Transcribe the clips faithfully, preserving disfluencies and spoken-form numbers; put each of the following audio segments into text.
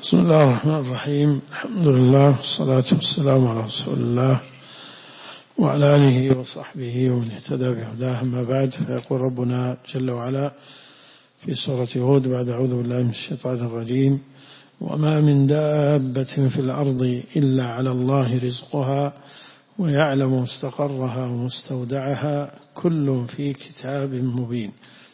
بسم الله الرحمن الرحيم. الحمد لله والصلاة والسلام على رسول الله وعلى آله وصحبه ومن اهتدى بهداه، أما بعد، فيقول ربنا جل وعلا في سورة هود بعد أعوذ بالله من الشيطان الرجيم: وما من دابة في الأرض إلا على الله رزقها ويعلم مستقرها ومستودعها كل في كتاب مبين.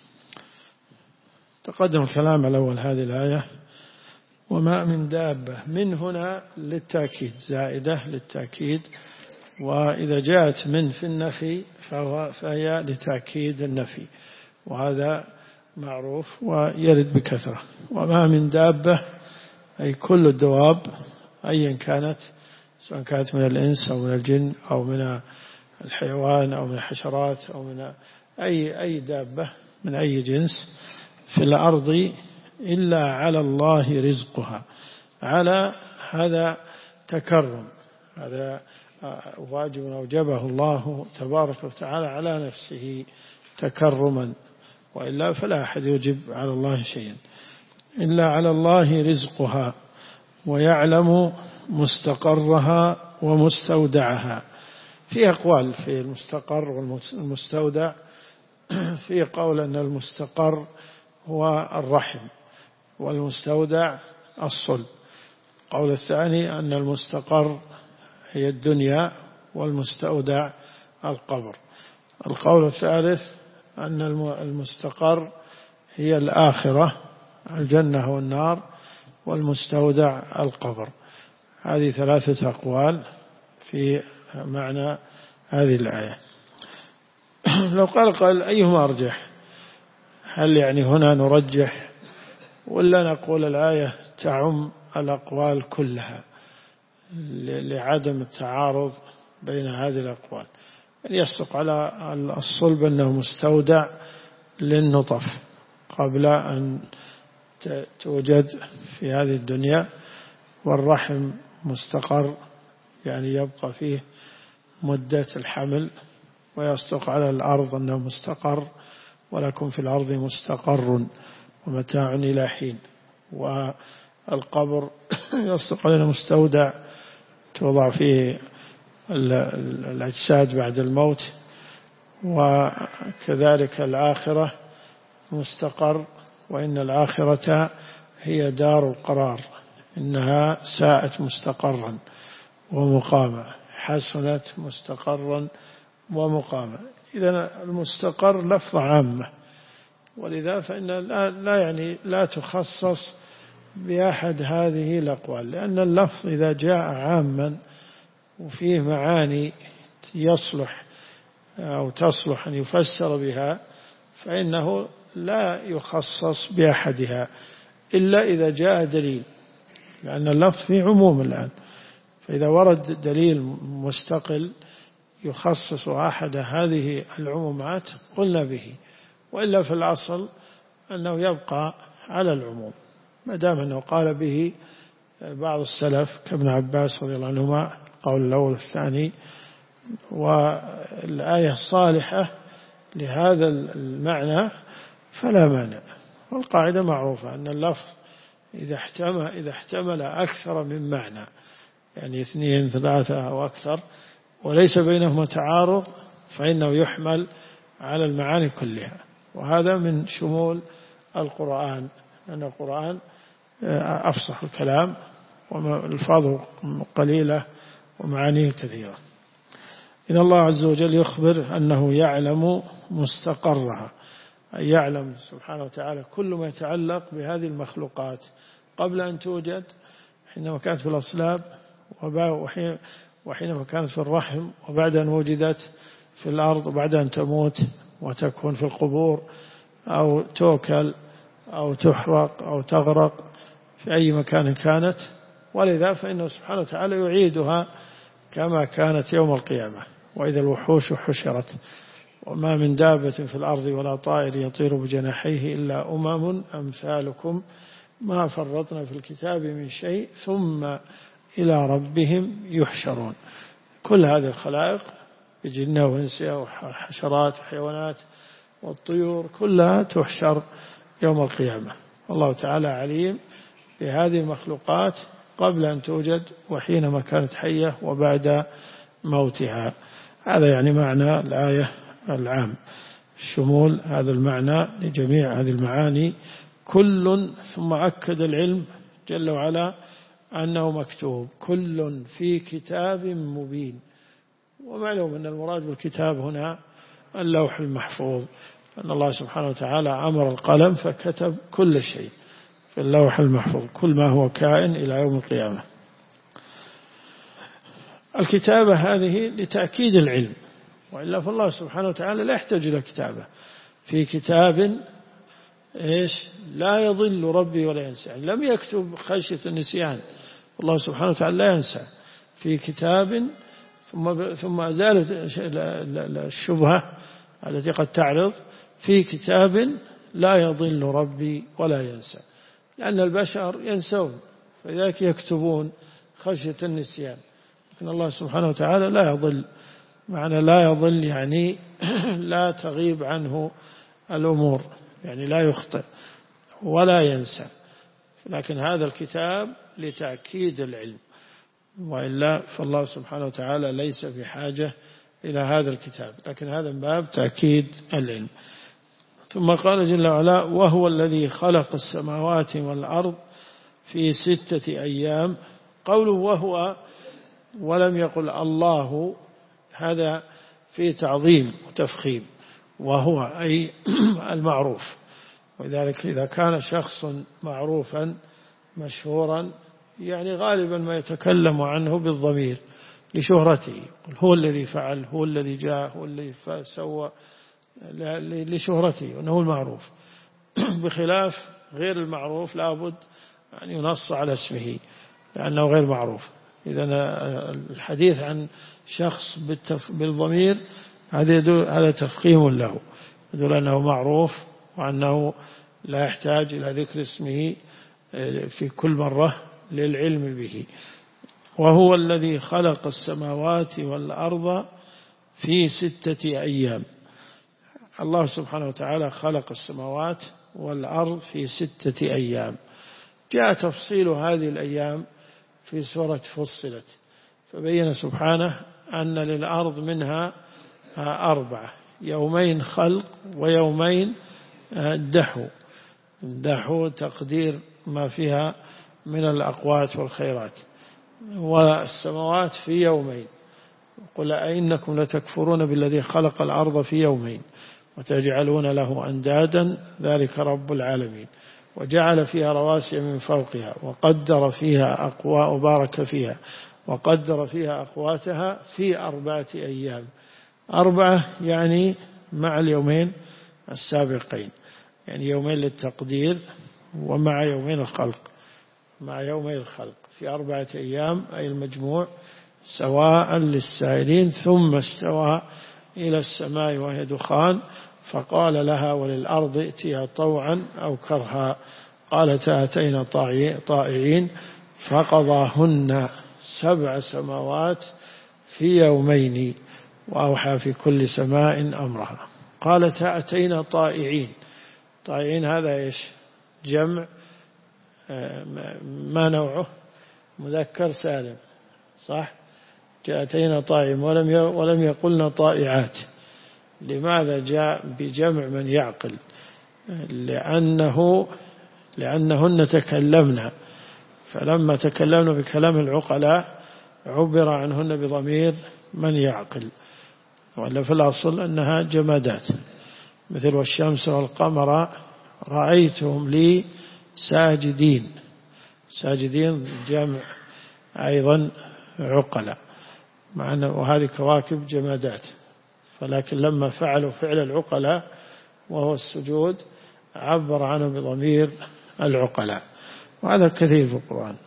تقدم الكلام على أول هذه الآية، وما من دابة، من هنا للتأكيد، زائدة للتأكيد، وإذا جاءت من في النفي فهو فهي لتأكيد النفي، وهذا معروف ويرد بكثرة. وما من دابة أي كل الدواب أيا كانت، سواء كانت من الإنس أو من الجن أو من الحيوان أو من الحشرات أو من أي أي دابة من أي جنس في الأرض إلا على الله رزقها. على هذا تكرم، هذا واجب أوجبه الله تبارك وتعالى على نفسه تكرما، وإلا فلا أحد يوجب على الله شيئا. إلا على الله رزقها ويعلم مستقرها ومستودعها. في أقوال في المستقر والمستودع. في قول أن المستقر هو الرحم والمستودع الصلب. القول الثاني أن المستقر هي الدنيا والمستودع القبر. القول الثالث أن المستقر هي الآخرة، الجنة والنار، والمستودع القبر. هذه ثلاثة أقوال في معنى هذه الآية. لو قال قال أيهما أرجح؟ هل يعني هنا نرجح ولا نقول الآية تعم الأقوال كلها لعدم التعارض بين هذه الأقوال؟ يعني يصدق على الصلب أنه مستودع للنطف قبل أن توجد في هذه الدنيا، والرحم مستقر يعني يبقى فيه مدة الحمل، ويصدق على الأرض أنه مستقر ولكم في الأرض مستقر ومتاع إلى حين. والقبر يصدق على مستودع توضع فيه الأجساد بعد الموت. وكذلك الآخرة مستقر، وإن الآخرة هي دار القرار، إنها ساءت مستقرا ومقاما، حسنت مستقرا ومقاما. إذن المستقر لفظ عامة، ولذا فإن لا يعني لا تخصص بأحد هذه الأقوال، لأن اللفظ إذا جاء عاما وفيه معاني يصلح أو تصلح أن يفسر بها فإنه لا يخصص بأحدها إلا إذا جاء دليل، لأن اللفظ فيه عموم الآن، فإذا ورد دليل مستقل يخصص أحد هذه العمومات قلنا به، وإلا في الأصل أنه يبقى على العموم ما دام أنه قال به بعض السلف كابن عباس رضي الله عنهما، القول الأول والثاني، والآية صالحة لهذا المعنى فلا مانع. والقاعدة معروفة أن اللفظ إذا احتمل, إذا احتمل أكثر من معنى، يعني اثنين ثلاثة أو أكثر، وليس بينهما تعارض، فإنه يحمل على المعاني كلها. وهذا من شمول القرآن، أن القرآن أفصح الكلام والألفاظ قليلة ومعانيه كثيرة. إن الله عز وجل يخبر أنه يعلم مستقرها، أي يعلم سبحانه وتعالى كل ما يتعلق بهذه المخلوقات قبل أن توجد، حينما كانت في الأصلاب وحينما كانت في الرحم، وبعد أن وجدت في الأرض، وبعد أن تموت وتكون في القبور أو توكل أو تحرق أو تغرق في أي مكان كانت. ولذا فإنه سبحانه وتعالى يعيدها كما كانت يوم القيامة: وإذا الوحوش حشرت وما من دابة في الأرض ولا طائر يطير بجناحيه إلا أمم أمثالكم ما فرطنا في الكتاب من شيء ثم إلى ربهم يحشرون. كل هذه الخلائق بجنة وإنسها وحشرات وحيوانات والطيور كلها تحشر يوم القيامة. الله تعالى عليم لهذه المخلوقات قبل أن توجد وحينما كانت حية وبعد موتها. هذا يعني معنى الآية العام، شمول هذا المعنى لجميع هذه المعاني كل. ثم أكد العلم جل وعلا أنه مكتوب، كل في كتاب مبين. ومعلوم أن المراد بالكتاب هنا اللوح المحفوظ، أن الله سبحانه وتعالى أمر القلم فكتب كل شيء في اللوح المحفوظ، كل ما هو كائن إلى يوم القيامة. الكتابة هذه لتأكيد العلم، وإلا فالله سبحانه وتعالى لا يحتاج إلى كتابة. في كتاب إيش لا يضل ربي ولا ينسى، لم يكتب خشية النسيان، الله سبحانه وتعالى لا ينسى. في كتاب ثم ثم أزالت الشبهة التي قد تعرض، في كتاب لا يضل ربي ولا ينسى، لأن البشر ينسون فذلك يكتبون خشية النسيان، لكن الله سبحانه وتعالى لا يضل. معنى لا يضل يعني لا تغيب عنه الأمور، يعني لا يخطئ ولا ينسى. لكن هذا الكتاب لتأكيد العلم، وإلا فالله سبحانه وتعالى ليس بحاجة إلى هذا الكتاب، لكن هذا من باب تأكيد العلم. ثم قال جل وعلا وهو الذي خلق السماوات والأرض في ستة أيام. قوله وهو ولم يقل الله، هذا فيه تعظيم وتفخيم، وهو أي المعروف. ولذلك إذا كان شخص معروفا مشهورا يعني غالبا ما يتكلم عنه بالضمير لشهرته، هو الذي فعل، هو الذي جاء، هو الذي سوى، لشهرته وأنه المعروف. بخلاف غير المعروف لابد أن ينص على اسمه لأنه غير معروف. إذا الحديث عن شخص بالضمير هذا تفخيم له، يدل أنه معروف وأنه لا يحتاج إلى ذكر اسمه في كل مرة للعلم به. وهو الذي خلق السماوات والأرض في ستة أيام. الله سبحانه وتعالى خلق السماوات والأرض في ستة أيام. جاء تفصيل هذه الأيام في سورة فصلت، فبين سبحانه أن للأرض منها أربعة، يومين خلق ويومين دحو. دحو تقدير ما فيها من الأقوات والخيرات. والسماوات في يومين، قل أئنكم لتكفرون بالذي خلق الأرض في يومين وتجعلون له أندادا ذلك رب العالمين. وجعل فيها رواسي من فوقها وقدر فيها أقوى وبارك فيها وقدر فيها أقواتها في أربعة أيام. أربعة يعني مع اليومين السابقين، يعني يومين للتقدير ومع يومين الخلق، مع يومين الخلق في أربعة أيام، أي المجموع سواء للسائلين. ثم استوى إلى السماء وهي دخان فقال لها وللأرض ائتيا طوعا أو كرها قالتا أتينا طائعين فقضاهن سبع سماوات في يومين وأوحى في كل سماء أمرها. قالتا أتينا طائعين. طائعين هذا إيش؟ جمع ما نوعه؟ مذكر سالم، صح؟ أتينا طائعين ولم ولم يقلنا طائعات. لماذا جاء بجمع من يعقل؟ لأنه لأنهن تكلمنا، فلما تكلمنا بكلام العقلاء عبر عنهن بضمير من يعقل، ولا في الأصل أنها جمادات. مثل والشمس والقمر رأيتهم لي ساجدين. ساجدين جمع أيضا عقلاء، وهذه كواكب جمادات، فلكن لما فعلوا فعل العقلاء وهو السجود عبر عنه بضمير العقلاء، وهذا كثير في القرآن.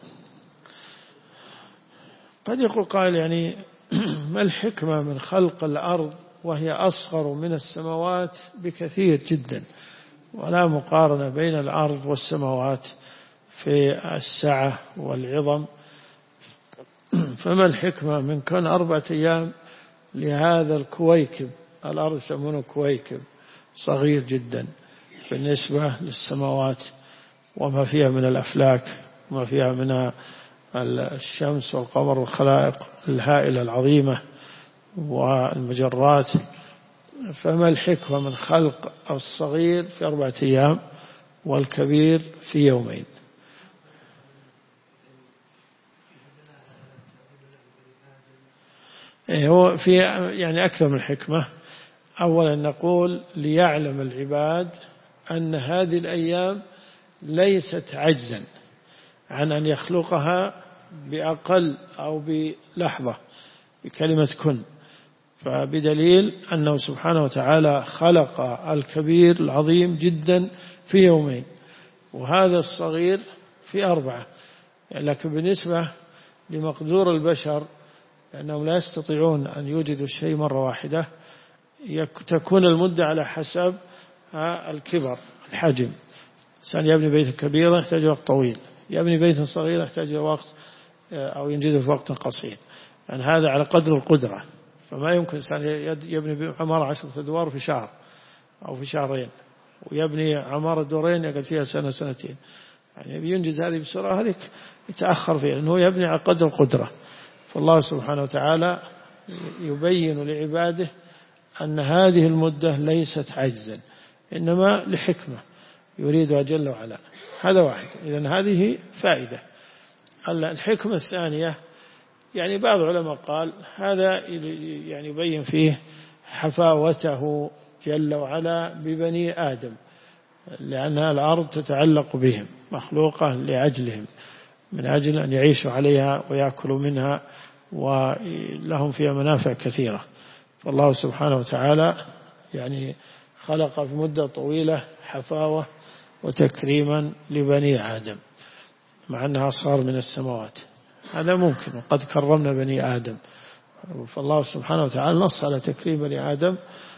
قد يقول قائل يعني ما الحكمة من خلق الأرض وهي أصغر من السماوات بكثير جدا، ولا مقارنة بين الأرض والسماوات في السعة والعظم، فما الحكمة من كون أربعة أيام لهذا الكويكب؟ الأرض يسمونه كويكب صغير جدا بالنسبة للسماوات وما فيها من الأفلاك وما فيها من الشمس والقمر والخلائق الهائلة العظيمة والمجرات. فما الحكمة من خلق الصغير في أربعة أيام والكبير في يومين؟ هو في يعني أكثر من حكمة. أولا نقول ليعلم العباد أن هذه الأيام ليست عجزا عن أن يخلقها بأقل أو بلحظة بكلمة كن، فبدليل أنه سبحانه وتعالى خلق الكبير العظيم جدا في يومين وهذا الصغير في أربعة. لكن بالنسبة لمقدور البشر لأنهم لا يستطيعون أن يوجدوا الشيء مرة واحدة، تكون المدة على حسب الكبر الحجم. إنسان يبني بيت كبيرا يحتاج وقت طويل، يبني بيت صغير يحتاج وقت أو ينجزه في وقت قصير، يعني هذا على قدر القدرة. فما يمكن إنسان يبني عمارة عشرة أدوار في شهر أو في شهرين، ويبني عمارة دورين يقعد فيها سنة سنتين، يعني ينجز هذه بسرعة، هذه يتأخر فيها لأنه يبني على قدر القدرة. فالله سبحانه وتعالى يبين لعباده أن هذه المدة ليست عجزا إنما لحكمة يريدها جل وعلا. هذا واحد. إذن هذه فائدة. الحكمة الثانية يعني بعض العلماء قال هذا يعني يبين فيه حفاوته جل وعلا ببني آدم، لأن الأرض تتعلق بهم مخلوقة لأجلهم، من أجل أن يعيشوا عليها ويأكلوا منها ولهم فيها منافع كثيرة. فالله سبحانه وتعالى يعني خلق في مدة طويلة حفاوة وتكريما لبني آدم مع أنها صار من السماوات، هذا ممكن، وقد كرمنا بني آدم. فالله سبحانه وتعالى نص على تكريم بني آدم،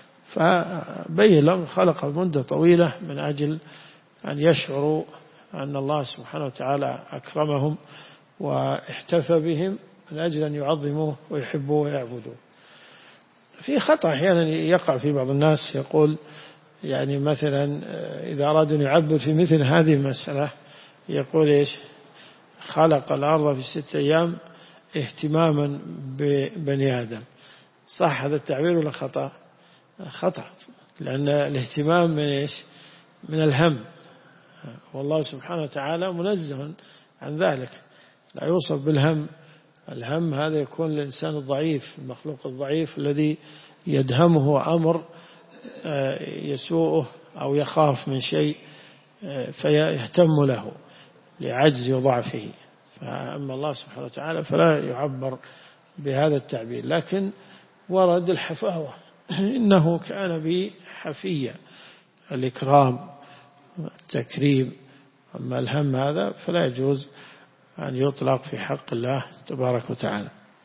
فبين لهم خلق مدة طويلة من أجل أن يشعروا أن الله سبحانه وتعالى أكرمهم واحتفى بهم من أجل أن يعظموه ويحبوه ويعبدوه. في خطأ أحيانا يقع في بعض الناس، يقول يعني مثلا إذا أراد أن يعبد في مثل هذه المسألة يقول إيش؟ خلق الأرض في ستة أيام اهتماما ببني آدم. صح هذا التعبير ولا خطأ؟ خطأ، لأن الاهتمام من إيش؟ من الهم، والله سبحانه وتعالى منزه عن ذلك، لا يوصف بالهم. الهم هذا يكون للإنسان الضعيف، المخلوق الضعيف الذي يدهمه أمر يسوءه أو يخاف من شيء فيهتم له لعجز وضعفه. فأما الله سبحانه وتعالى فلا يعبر بهذا التعبير، لكن ورد الحفاوة إنه كان بي حفيا، الإكرام التكريم. أما الهم هذا فلا يجوز أن يطلق في حق الله تبارك وتعالى.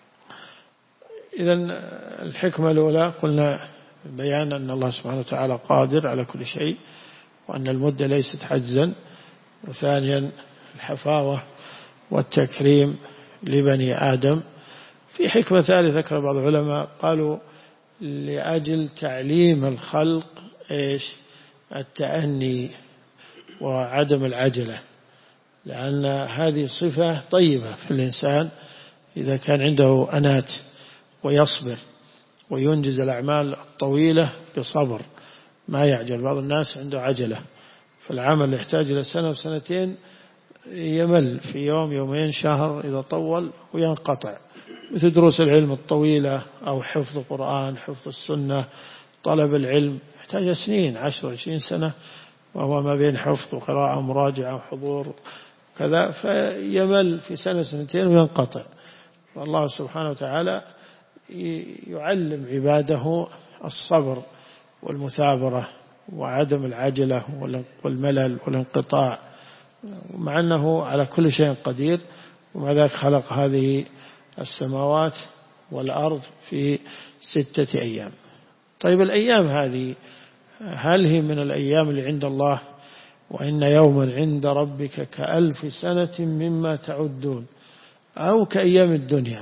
إذن الحكمة الأولى قلنا بيان أن الله سبحانه وتعالى قادر على كل شيء وأن المدة ليست حجزا. وثانيا الحفاوة والتكريم لبني آدم. في حكمة ثالثة ذكر بعض العلماء قالوا لأجل تعليم الخلق إيش؟ التأني وعدم العجلة، لأن هذه صفة طيبة في الإنسان إذا كان عنده أنات ويصبر وينجز الأعمال الطويلة بصبر، ما يعجل. بعض الناس عنده عجلة، فالعمل يحتاج إلى سنة وسنتين يمل في يوم يومين شهر إذا طول وينقطع، مثل دروس العلم الطويلة أو حفظ القرآن، حفظ السنة، طلب العلم يحتاج سنين، عشر عشرين سنة، وهو ما بين حفظ وقراءة ومراجعة وحضور كذا، فيمل في سنة سنتين وينقطع. والله سبحانه وتعالى يعلم عباده الصبر والمثابرة وعدم العجلة والملل والانقطاع، مع أنه على كل شيء قدير. ومع ذلك خلق هذه السماوات والأرض في ستة أيام. طيب الأيام هذه هل هي من الأيام اللي عند الله؟ وإن يوما عند ربك كألف سنة مما تعدون، أو كأيام الدنيا؟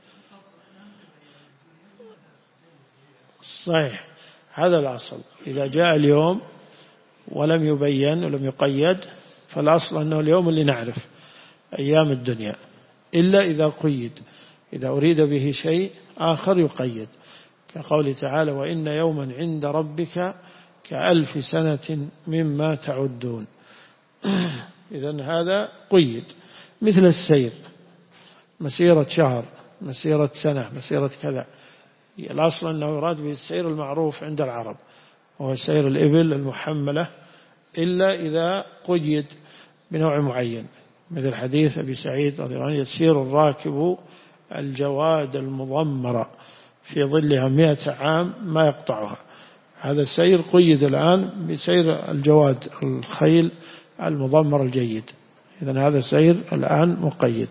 صحيح، هذا الأصل. إذا جاء اليوم ولم يبين ولم يقيد فالأصل أنه اليوم اللي نعرف، أيام الدنيا، إلا إذا قيد، إذا أريد به شيء آخر يقيد، كقول تعالى: وإن يوما عند ربك كألف سنة مما تعدون. إذن هذا قيد، مثل السير، مسيرة شهر، مسيرة سنة، مسيرة كذا. الأصل أنه يراد به السير المعروف عند العرب، وهو سير الإبل المحملة، إلا إذا قيد بنوع معين، مثل حديث أبي سعيد رضي الله عنه: يسير الراكب الجواد المضمرة في ظلها مئة عام ما يقطعها. هذا السير قيد الآن بسير الجواد، الخيل المضمر الجيد. إذن هذا سير الآن مقيد.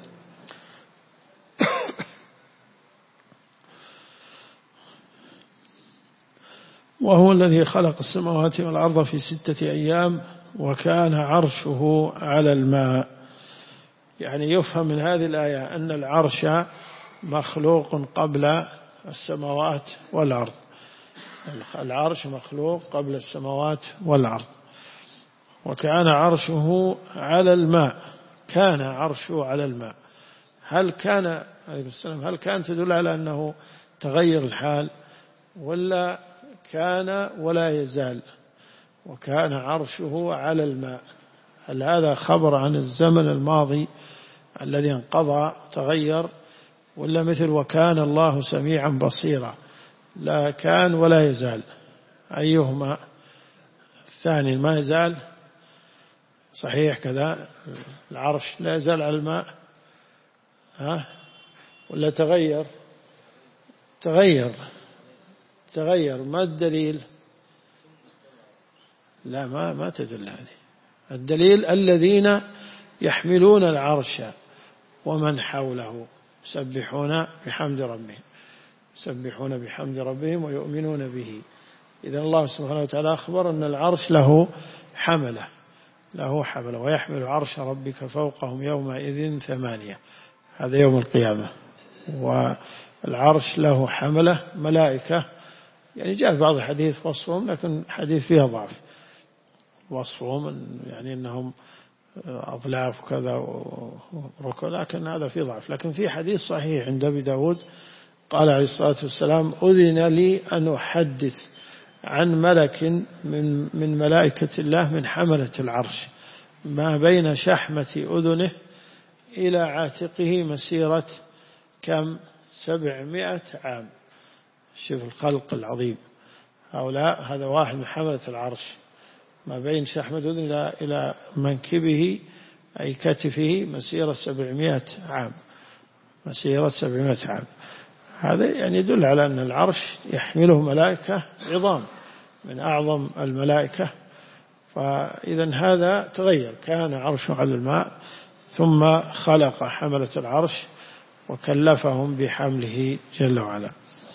وهو الذي خلق السماوات والأرض في ستة أيام وكان عرشه على الماء. يعني يفهم من هذه الآية أن العرش مخلوق قبل السماوات والأرض. العرش مخلوق قبل السماوات والأرض. وكان عرشه على الماء، كان عرشه على الماء. هل كان عليه السلام هل كان تدل على أنه تغير الحال، ولا كان ولا يزال؟ وكان عرشه على الماء، هل هذا خبر عن الزمن الماضي الذي انقضى تغير، ولا مثل وكان الله سميعا بصيرا، لا كان ولا يزال؟ أيهما؟ الثاني ما يزال، صحيح كذا، العرش لا يزال على الماء، ها؟ ولا تغير؟ تغير تغير ما الدليل؟ لا، ما ما تدل هذه. الدليل: الذين يحملون العرش ومن حوله يسبحون بحمد ربهم يسبحون بحمد ربهم ويؤمنون به. إذن الله سبحانه وتعالى أخبر أن العرش له حملة له حملة ويحمل عرش ربك فوقهم يومئذ ثمانية، هذا يوم القيامة. والعرش له حملة ملائكة، يعني جاء بعض الحديث وصفهم، لكن حديث فيها ضعف وصفهم، يعني أنهم أضلاف وكذا وركب، لكن هذا فيه ضعف. لكن في حديث صحيح عند أبي داود قال عليه الصلاة والسلام: أذن لي أن أحدث عن ملك من من ملائكة الله من حملة العرش ما بين شحمة أذنه إلى عاتقه مسيرة كم؟ سبعمائة عام. شوف الخلق العظيم هؤلاء. هذا واحد من حملة العرش، ما بين شحمة أذنه إلى منكبه أي كتفه مسيرة سبعمائة عام، مسيرة سبعمائة عام. هذا يعني يدل على أن العرش يحمله ملائكة عظام من أعظم الملائكة. فإذا هذا تغير، كان عرشه على الماء، ثم خلق حملة العرش وكلفهم بحمله جل وعلا.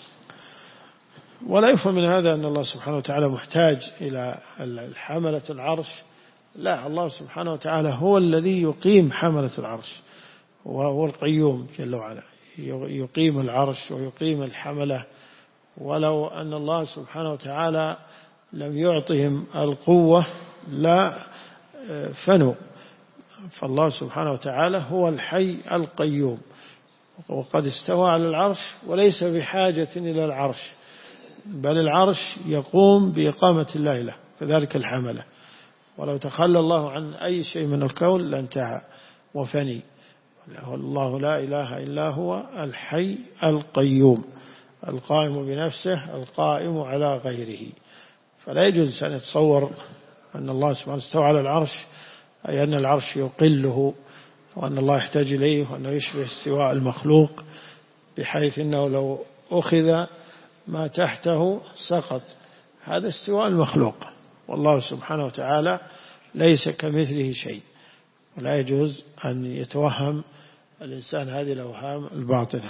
ولا يفهم من هذا أن الله سبحانه وتعالى محتاج إلى حملة العرش، لا، الله سبحانه وتعالى هو الذي يقيم حملة العرش، وهو القيوم جل وعلا، يقيم العرش ويقيم الحملة. ولو أن الله سبحانه وتعالى لم يعطهم القوة لا فنوا، فالله سبحانه وتعالى هو الحي القيوم، وقد استوى على العرش وليس بحاجة إلى العرش، بل العرش يقوم بإقامة الله له، كذلك الحملة. ولو تخلى الله عن أي شيء من الكون لانتهى وفني. الله لا إله إلا هو الحي القيوم القائم بنفسه القائم على غيره. فلا يجوز أن يتصور أن الله سبحانه استوى على العرش أي أن العرش يقله، وأن الله يحتاج إليه، وأنه يشبه استواء المخلوق بحيث أنه لو أخذ ما تحته سقط. هذا استواء المخلوق، والله سبحانه وتعالى ليس كمثله شيء، ولا يجوز أن يتوهم الإنسان هذه الأوهام الباطلة.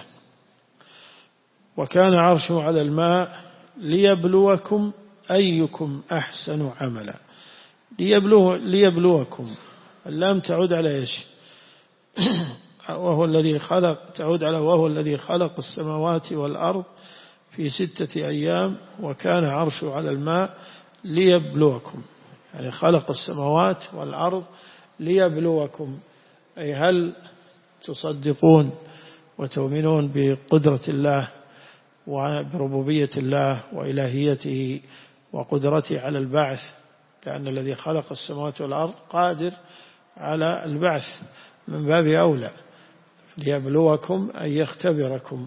وكان عرشه على الماء ليبلوكم أيكم أحسن عملا. ليبلو ليبلوكم، اللام تعود على إيش؟ وهو الذي خلق، تعود على وهو الذي خلق السماوات والأرض في ستة أيام وكان عرشه على الماء ليبلوكم، يعني خلق السماوات والأرض ليبلوكم. أي هل تصدقون وتؤمنون بقدرة الله وبربوبية الله وإلهيته وقدرته على البعث، لأن الذي خلق السماوات والأرض قادر على البعث من باب أولى، ليبلوكم أي يختبركم،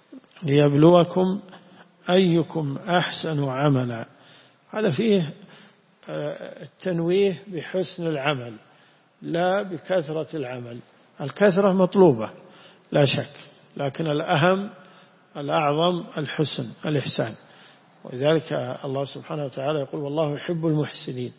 ليبلوكم أيكم أحسن عملا. هذا فيه التنويه بحسن العمل لا بكثرة العمل. الكثرة مطلوبة لا شك، لكن الأهم الأعظم الحسن الإحسان. ولذلك الله سبحانه وتعالى يقول والله يحب المحسنين،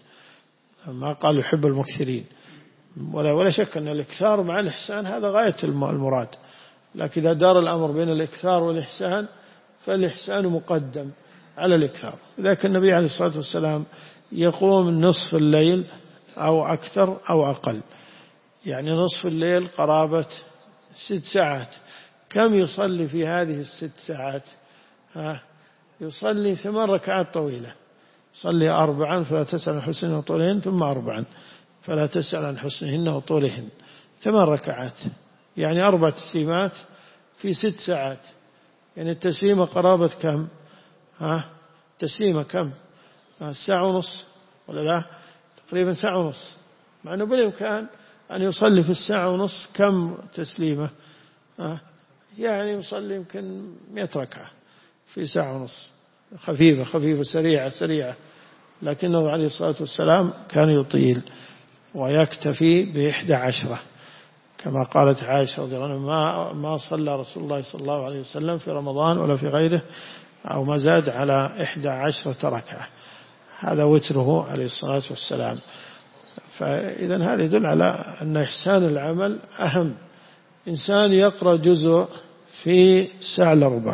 ما قال يحب المكثرين. ولا ولا شك أن الإكثار مع الإحسان هذا غاية المراد، لكن إذا دار الأمر بين الإكثار والإحسان فالإحسان مقدم على الإكثار. لذلك النبي عليه الصلاة والسلام يقوم نصف الليل أو أكثر أو أقل، يعني نصف الليل قرابة ست ساعات. كم يصلي في هذه الست ساعات؟ ها يصلي ثمان ركعات طويلة، صلي أربعا فلا تسأل عن حسنهن وطولهن، ثم أربعا فلا تسأل عن حسنهن وطولهن، ثمان ركعات، يعني أربع تسليمات في ست ساعات. يعني التسليمة قرابة كم؟ ها تسليمة كم؟ ساعة ونص ولا لا؟ تقريبا ساعة ونص، مع أنه بالإمكان أن يصلي في الساعة ونص كم تسليمة؟ ها يعني يصلي يمكن مئة ركعة في ساعة ونص، خفيفة خفيفة سريعة سريعة. لكنه عليه الصلاة والسلام كان يطيل ويكتفي بإحدى عشرة، كما قالت عائشة رضي الله عنها ما ما صلى رسول الله صلى الله عليه وسلم في رمضان ولا في غيره أو ما زاد على إحدى عشرة ركعة، هذا وتره عليه الصلاة والسلام. فإذا هذا يدل على أن إحسان العمل أهم. إنسان يقرأ جزء في ساعة إلا ربع،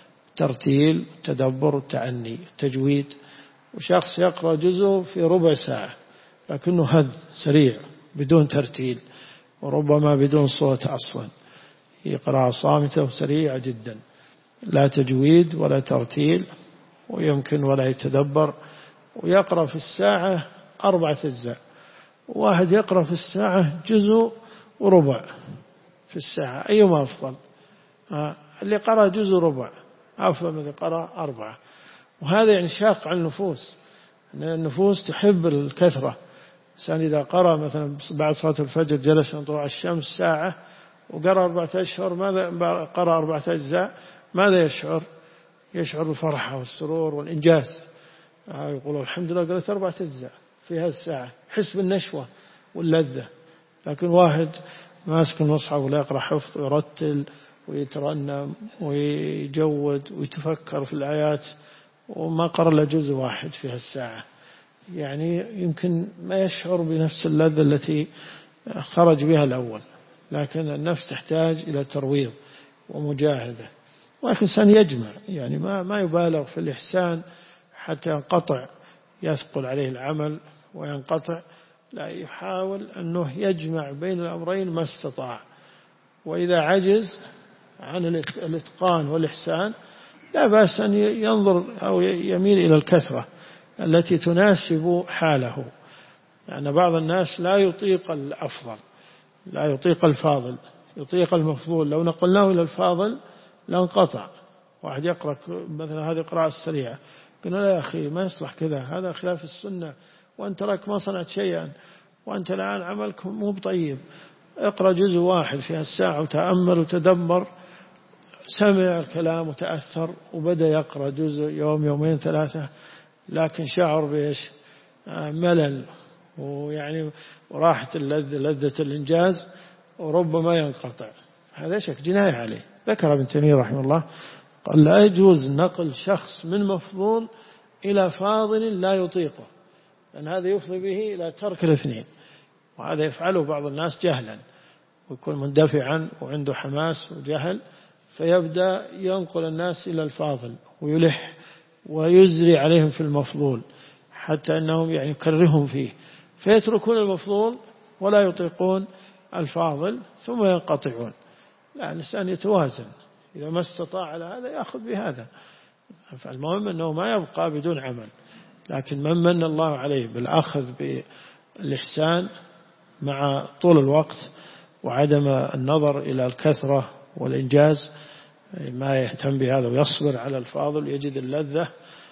ترتيل تدبر تعني تجويد، وشخص يقرأ جزء في ربع ساعة لكنه هذ سريع بدون ترتيل وربما بدون صوت أصلا، يقرأ صامتة وسريعة جدا، لا تجويد ولا ترتيل ويمكن ولا يتدبر، ويقرأ في الساعة أربعة أجزاء. واحد يقرأ في الساعة جزء وربع في الساعة، أيهما أفضل؟ آه اللي قرأ جزء ربع أفضل من اللي قرأ أربعة. وهذا يعني شاق على النفوس، النفوس تحب الكثرة. الإنسان إذا قرأ مثلا بعد صلاة الفجر جلس عند طلوع الشمس ساعة وقرأ أربعة أشهر، ماذا قرأ أربعة أجزاء، ماذا يشعر؟ يشعر بالفرحة والسرور والإنجاز. آه يقول الحمد لله قرأت أربعة أجزاء في هذه الساعة، حس بالنشوة واللذة. لكن واحد ماسك المصحف ولا يقرأ حفظ ويرتل ويترنم ويجود ويتفكر في الآيات وما قرأ له جزء واحد في هالساعة، يعني يمكن ما يشعر بنفس اللذة التي خرج بها الأول. لكن النفس تحتاج إلى ترويض ومجاهدة. والإنسان يجمع، يعني ما ما يبالغ في الإحسان حتى ينقطع يثقل عليه العمل وينقطع، لا يحاول أنه يجمع بين الأمرين ما استطاع. وإذا عجز عن الإتقان والإحسان لا بأس أن ينظر أو يميل إلى الكثرة التي تناسب حاله، لأن يعني بعض الناس لا يطيق الأفضل، لا يطيق الفاضل، يطيق المفضول. لو نقلناه إلى الفاضل لانقطع. واحد يقرأ مثلا هذه القراءة السريعة، قلنا لا يا أخي ما يصلح كذا، هذا خلاف السنة، وأنت لك ما صنعت شيئا، وأنت الآن عملك مو بطيب. اقرأ جزء واحد في الساعة وتأمل وتدبر. سمع الكلام وتأثر وبدأ يقرأ جزء يوم يومين ثلاثة، لكن شعر بإيش؟ ملل ويعني وراحة اللذة لذة الإنجاز، وربما ينقطع. هذا شك جناية عليه. ذكر ابن تيمية رحمه الله قال لا يجوز نقل شخص من مفضول إلى فاضل لا يطيقه، لأن هذا يفضي به إلى ترك الاثنين. وهذا يفعله بعض الناس جهلا، ويكون مندفعا وعنده حماس وجهل، فيبدأ ينقل الناس إلى الفاضل ويلح ويزري عليهم في المفضول حتى أنهم يعني يكرههم فيه، فيتركون المفضول ولا يطيقون الفاضل ثم ينقطعون. لا، الإنسان يتوازن، إذا ما استطاع على هذا يأخذ بهذا. فالمهم أنه ما يبقى بدون عمل. لكن من من الله عليه بالأخذ بالإحسان مع طول الوقت وعدم النظر إلى الكثرة والإنجاز، ما يهتم بهذا ويصبر على الفاضل يجد اللذة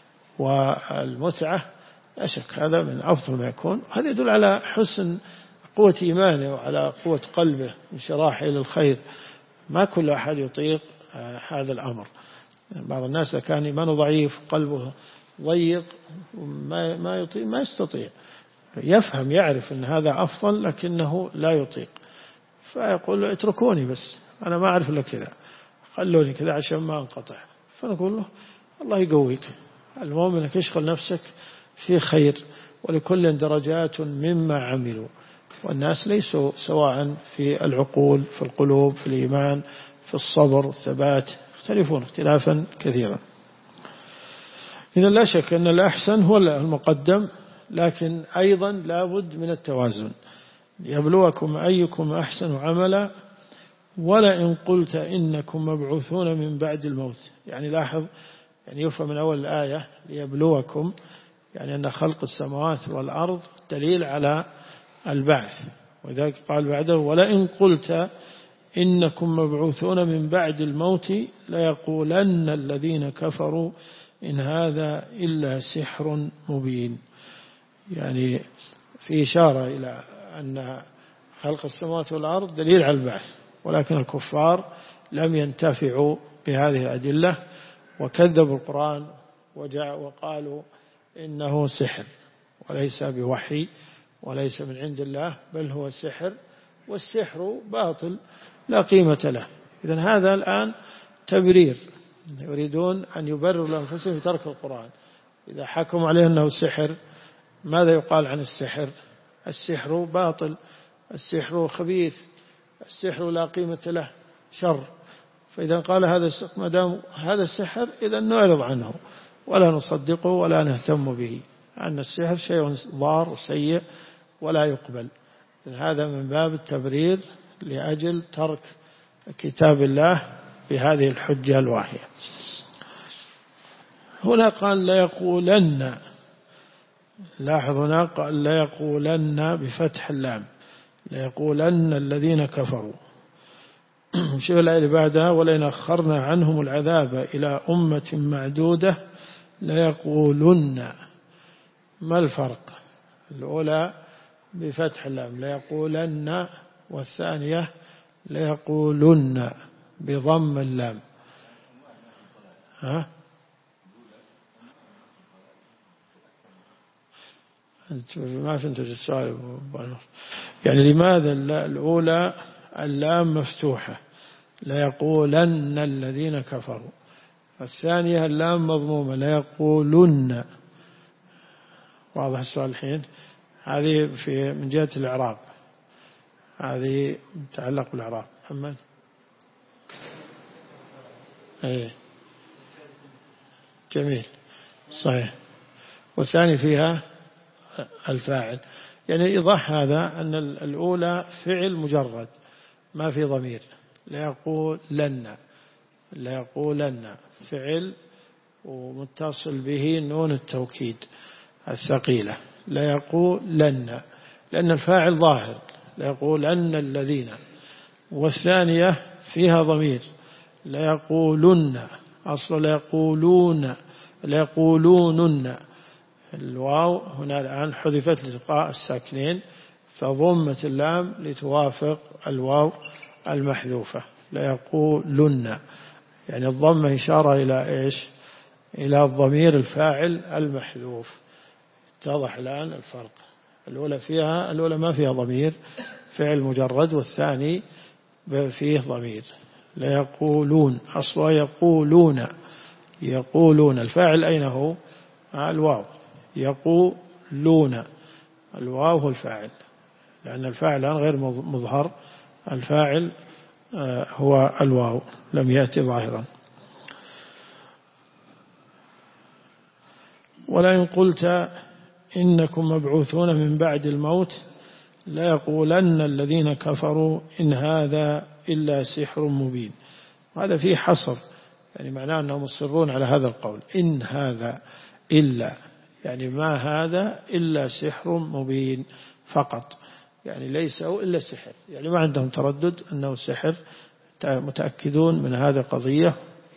والمتعة، لا شك هذا من أفضل ما يكون. هذا يدل على حسن قوة إيمانه وعلى قوة قلبه انشراحه إلى الخير. ما كل أحد يطيق هذا الأمر. بعض الناس كان إيمانه ضعيف قلبه ضيق ما ما يطيق ما يستطيع، يفهم يعرف أن هذا أفضل لكنه لا يطيق، فيقول له اتركوني بس أنا ما أعرف إلا كذا، خلوني كذا عشان ما أنقطع. فنقول له الله يقويك، المهم أنك اشغل نفسك في خير، ولكل درجات مما عملوا، والناس ليسوا سواء في العقول في القلوب في الإيمان في الصبر والثبات، يختلفون اختلافا كثيرا. إذا لا شك أن الأحسن هو المقدم، لكن أيضا لابد من التوازن، يبلوكم أيكم أحسن عملا ولئن قلت إنكم مبعوثون من بعد الموت. يعني لاحظ، يعني يفهم من أول الآية ليبلوكم، يعني أن خلق السماوات والأرض دليل على البعث، وذلك قال بعده ولئن قلت إنكم مبعوثون من بعد الموت ليقولن الذين كفروا إن هذا إلا سحر مبين. يعني في إشارة إلى أن خلق السماوات والأرض دليل على البعث، ولكن الكفار لم ينتفعوا بهذه الأدلة وكذبوا القرآن وقالوا إنه سحر وليس بوحي وليس من عند الله بل هو سحر، والسحر باطل لا قيمة له. إذن هذا الآن تبرير، يريدون أن يبرروا لأنفسهم في ترك القرآن. إذا حكموا عليه أنه سحر، ماذا يقال عن السحر؟ السحر باطل، السحر خبيث، السحر لا قيمة له، شر. فإذا قال هذا ما دام هذا السحر إذا نعرض عنه ولا نصدقه ولا نهتم به، أن السحر شيء ضار وسيء ولا يقبل. هذا من باب التبرير لأجل ترك كتاب الله بهذه الحجة الواهية. هنا قال لا يقولن، لاحظ هنا قال لا يقولن بفتح اللام، لا يقولن الذين كفروا. شوف الآية اللي بعدها ولئن أخرنا عنهم العذاب إلى أمة معدودة لا يقولن. ما الفرق؟ الأولى بفتح اللام لا يقولن، والثانية لا يقولن بضم اللام. ها؟ ما فهمت السؤال. يعني لماذا الأولى اللام مفتوحة لا يقولن الذين كفروا، الثانية اللام مضمومة لا يقولن؟ واضح السؤال الحين؟ هذه في من جهة الإعراب، هذه متعلق بالإعراب. محمد أيه. جميل صحيح. والثاني فيها الفاعل. يعني إيضاح هذا أن الأولى فعل مجرد ما في ضمير، لا يقولن، لا يقولن فعل ومتصل به نون التوكيد الثقيلة لا يقولن، لأن الفاعل ظاهر لا يقولن الذين. والثانية فيها ضمير لا يقولن، أصل لا يقولون لا يقولونن. الواو هنا الآن حذفت لتقاء الساكنين فضمت اللام لتوافق الواو المحذوفة لا يقولن. يعني الضمة إشارة إلى إيش؟ إلى الضمير الفاعل المحذوف. اتضح الآن الفرق. الأولى فيها الأولى ما فيها ضمير فعل مجرد، والثاني فيه ضمير لا يقولون، أصلا يقولون يقولون. الفاعل أين هو؟ الواو. يقولون الواو هو الفاعل، لأن الفاعل الآن غير مظهر، الفاعل هو الواو لم يأتي ظاهرا. ولئن قلت إنكم مبعوثون من بعد الموت لا يقولن الذين كفروا إن هذا إلا سحر مبين. هذا فيه حصر، يعني معناه أنهم مصرون على هذا القول إن هذا إلا، يعني ما هذا إلا سحر مبين فقط. يعني ليس إلا سحر، يعني ما عندهم تردد أنه سحر، متأكدون من هذا قضية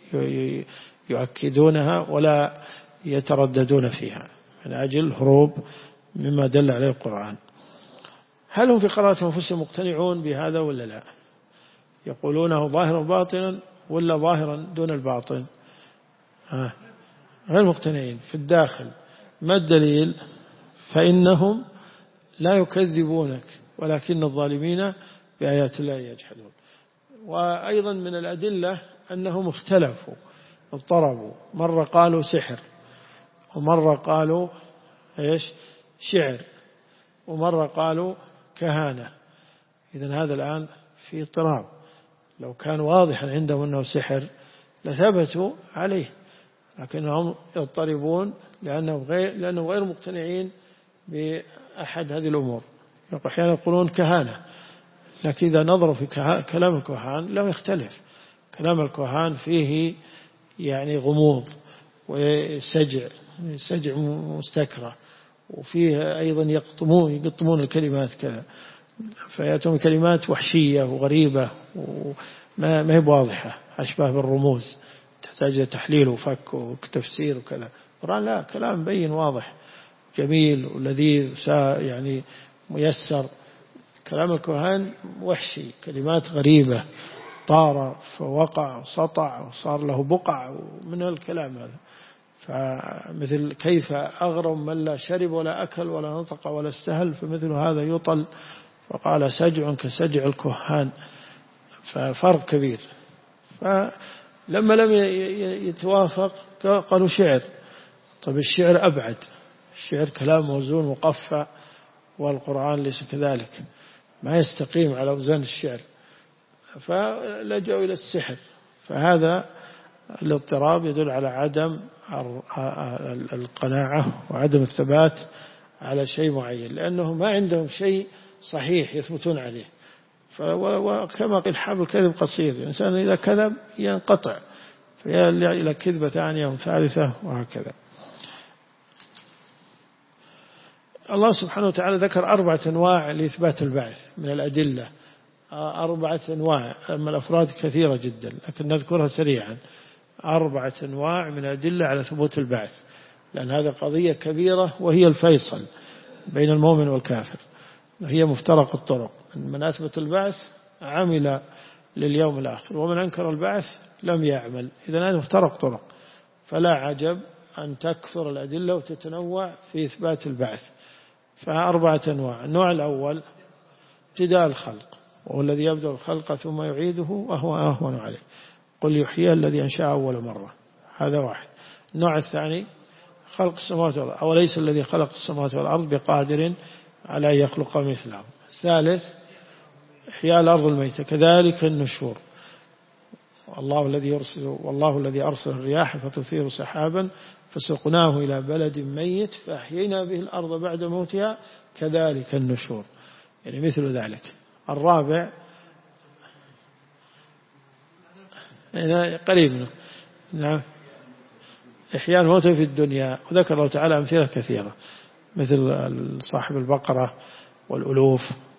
يؤكدونها ولا يترددون فيها من أجل هروب مما دل عليه القرآن. هل هم في قراءة أنفسهم مقتنعون بهذا ولا لا؟ يقولونه ظاهرا باطنا ولا ظاهرا دون الباطن؟ آه. غير مقتنعين في الداخل. ما الدليل؟ فإنهم لا يكذبونك ولكن الظالمين بآيات الله يجحدون. وأيضا من الأدلة أنهم اختلفوا اضطربوا، مرة قالوا سحر ومرة قالوا إيش شعر ومرة قالوا كهانة. إذن هذا الآن في اضطراب. لو كان واضحا عندهم أنه سحر لثبتوا عليه، لكنهم يضطربون لأنهم غير, لأنهم غير مقتنعين بأحد هذه الأمور. أحيانا يقولون كهانة، لكن إذا نظروا في كلام الكهان لا يختلف. كلام الكهان فيه يعني غموض وسجع سجع مستكرة، وفيه أيضا يقطمون يقطمون الكلمات كذا، فيأتون كلمات وحشية وغريبة وما هي واضحة، أشبه بالرموز تحتاج تحليل وفك وتفسير وكذا. القرآن لا، كلام بين واضح جميل ولذيذ يعني ميسر. كلام الكهان وحشي، كلمات غريبة، طار فوقع وسطع وصار له بقع من الكلام هذا. فمثل كيف أغرم من لا شرب ولا أكل ولا نطق ولا استهل، فمثل هذا يطل، فقال سجع كسجع الكهان، ففرق كبير. فلما لم يتوافق قالوا شعر. طب الشعر أبعد، الشعر كلام موزون مقفى، والقرآن ليس كذلك، ما يستقيم على أوزان الشعر، فلجأوا إلى السحر. فهذا الاضطراب يدل على عدم القناعة وعدم الثبات على شيء معين، لأنه ما عندهم شيء صحيح يثبتون عليه. وكما قيل حبل الكذب قصير، الإنسان إذا كذب ينقطع، فيا إلى كذبة ثانية وثالثة وهكذا. الله سبحانه وتعالى ذكر أربعة أنواع لإثبات البعث من الأدلة، أربعة أنواع، أما الأفراد كثيرة جدا لكن نذكرها سريعا. أربعة أنواع من الأدلة على ثبوت البعث، لأن هذا قضية كبيرة وهي الفيصل بين المؤمن والكافر، هي مفترق الطرق. من أثبت البعث عمل لليوم الآخر، ومن أنكر البعث لم يعمل. إذن هذا مفترق طرق، فلا عجب أن تكثر الأدلة وتتنوع في إثبات البعث. فأربعة أنواع. النوع الأول ابتداء الخلق، وهو الذي يبدأ الخلق ثم يعيده وهو أهون عليه. قل يحيي الذي أنشأ أول مرة، هذا واحد. النوع الثاني خلق السماوات والأرض، أوليس الذي خلق السماوات والأرض بقادر على أن يخلق مثلهم. الثالث إحياء الأرض الميتة، كذلك النشور. الله الذي يرسل والله الذي أرسل الرياح فتثير سحابا فسقناه إلى بلد ميت فأحيينا به الأرض بعد موتها كذلك النشور، يعني مثل ذلك. الرابع قريب منه، نعم، إحياء الموتى في الدنيا. وذكر الله تعالى أمثلة كثيرة مثل صاحب البقرة والألوف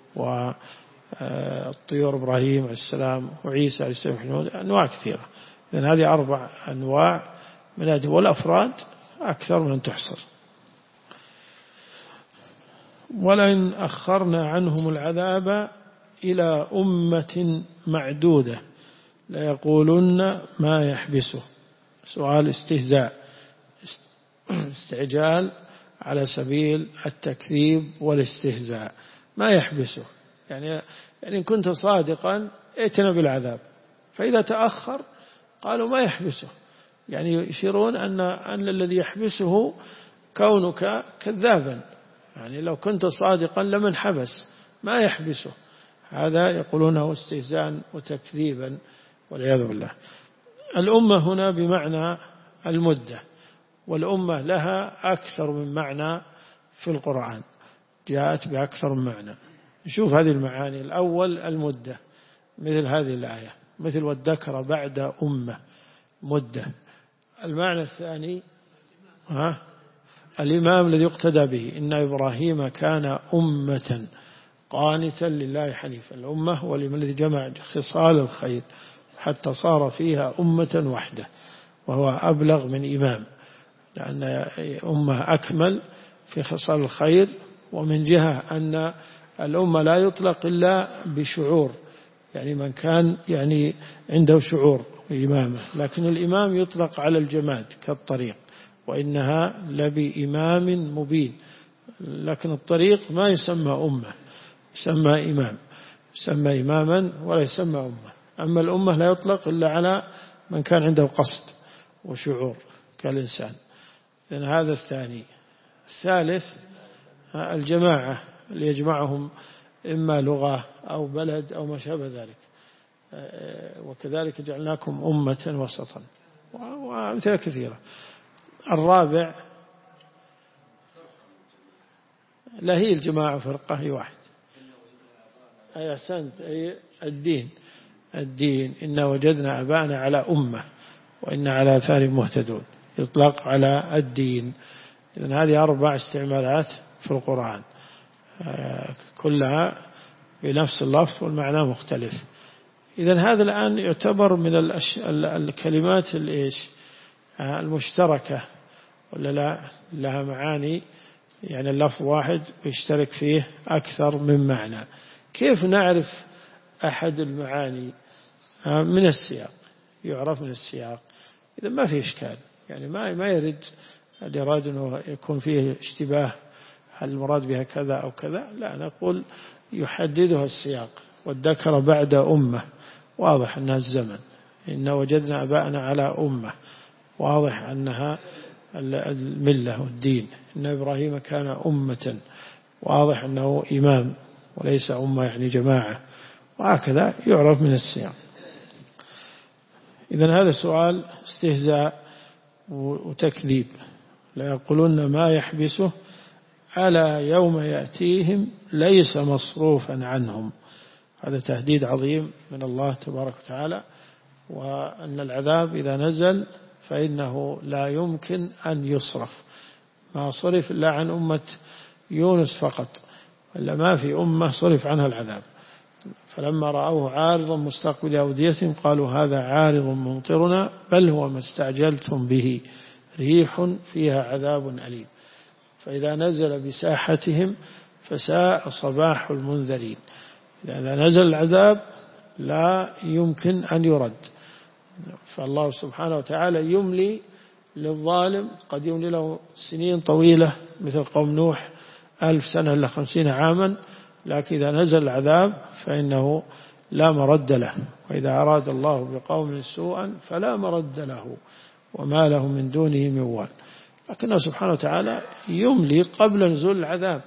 والطيور إبراهيم عليه السلام وعيسى عليه السلام، أنواع كثيرة. لأن هذه أربع أنواع من هذه، والأفراد أكثر من أن تحصر. ولئن أخرنا عنهم العذاب إلى أمة معدودة ليقولن ما يحبسه. سؤال استهزاء، استعجال على سبيل التكذيب والاستهزاء. ما يحبسه يعني يعني إن كنت صادقا ائتنا بالعذاب، فإذا تأخر قالوا ما يحبسه، يعني يشيرون أن أن الذي يحبسه كونك كذابا، يعني لو كنت صادقا لمن حبس، ما يحبسه. هذا يقولونه استهزاء وتكذيبا والعياذ بالله. الأمة هنا بمعنى المدة، والأمة لها أكثر من معنى في القرآن، جاءت بأكثر من معنى. نشوف هذه المعاني. الأول المدة، مثل هذه الآية، مثل والذكر بعد أمة، مدة. المعنى الثاني ها الإمام الذي يقتدى به، إن إبراهيم كان أمة قانتا لله حنيفا. الأمة هو الذي جمع خصال الخير حتى صار فيها أمة وحده، وهو أبلغ من إمام، لأن أمة أكمل في خصال الخير. ومن جهة أن الأمة لا يطلق إلا بشعور، يعني من كان يعني عنده شعور إمامه، لكن الإمام يطلق على الجماد كالطريق، وإنها لبإمام مبين. لكن الطريق ما يسمى أمة، يسمى إمام، يسمى إماما ولا يسمى أمة. أما الأمة لا يطلق إلا على من كان عنده قصد وشعور كالإنسان. إذن هذا الثاني. الثالث الجماعة اللي يجمعهم إما لغة أو بلد أو ما شابه ذلك، وكذلك جعلناكم أمة وسطا، وأمثلة كثيرة. الرابع لا هي الجماعة فرقة، هي واحد. أي أحسنت، أي الدين. الدين إنا وجدنا أباءنا على أمة وإنا على آثار مهتدون، يطلق على الدين. إذن هذه أربع استعمالات في القرآن، كلها بنفس اللفظ والمعنى مختلف. إذن هذا الآن يعتبر من الكلمات الإيش المشتركة، ولا لا لها معاني، يعني اللفظ واحد يشترك فيه أكثر من معنى. كيف نعرف أحد المعاني؟ من السياق، يعرف من السياق. إذا ما في إشكال، يعني ما ما يرد الإرادة أنه يكون فيه اشتباه، هل المراد بها كذا أو كذا، لا، نقول يحددها السياق. والذكر بعد أمة، واضح أنها الزمن. إن وجدنا أباءنا على أمة، واضح أنها الملة والدين. إن إبراهيم كان أمة، واضح أنه إمام وليس أمة يعني جماعة، وهكذا يعرف من السياق. إذن هذا سؤال استهزاء وتكذيب. لا يقولون ما يحبسه ألا يوم يأتيهم ليس مصروفا عنهم. هذا تهديد عظيم من الله تبارك وتعالى، وأن العذاب إذا نزل فإنه لا يمكن أن يصرف. ما صرف إلا عن أمة يونس فقط، إلا ما في أمة صرف عنها العذاب. فلما رأوه عارضا مستقبل أوديتهم قالوا هذا عارض ممطرنا بل هو ما استعجلتم به ريح فيها عذاب أليم. فإذا نزل بساحتهم فساء صباح المنذرين. إذا نزل العذاب لا يمكن أن يرد. فالله سبحانه وتعالى يملي للظالم، قد يملي له سنين طويلة مثل قوم نوح ألف سنة إلا خمسين عاما، لكن إذا نزل العذاب فإنه لا مرد له. وإذا أراد الله بقوم سوءا فلا مرد له وما له من دونه من وال. لكنه سبحانه وتعالى يملي قبل نزول العذاب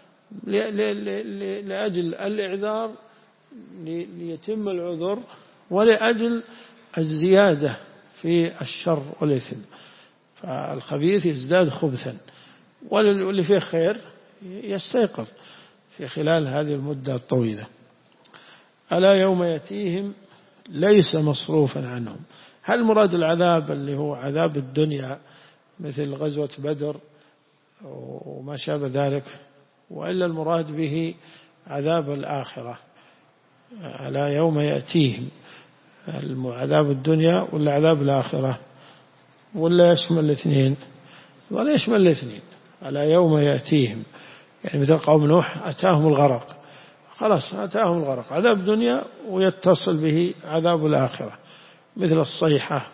لأجل الإعذار، ليتم العذر، ولأجل الزيادة في الشر والإثم. فالخبيث يزداد خبثا، واللي فيه خير يستيقظ في خلال هذه المدة الطويلة. ألا يوم يأتيهم ليس مصروفا عنهم. هل مراد العذاب اللي هو عذاب الدنيا مثل غزوة بدر وما شابه ذلك، وإلا المراد به عذاب الآخرة؟ ألا يوم يأتيهم عذاب الدنيا ولا عذاب الآخرة، ولا يشمل الاثنين؟ ولا يشمل الاثنين. ألا يوم يأتيهم يعني مثل قوم نوح أتاهم الغرق، خلاص أتاهم الغرق، عذاب دنيا ويتصل به عذاب الآخرة، مثل الصيحة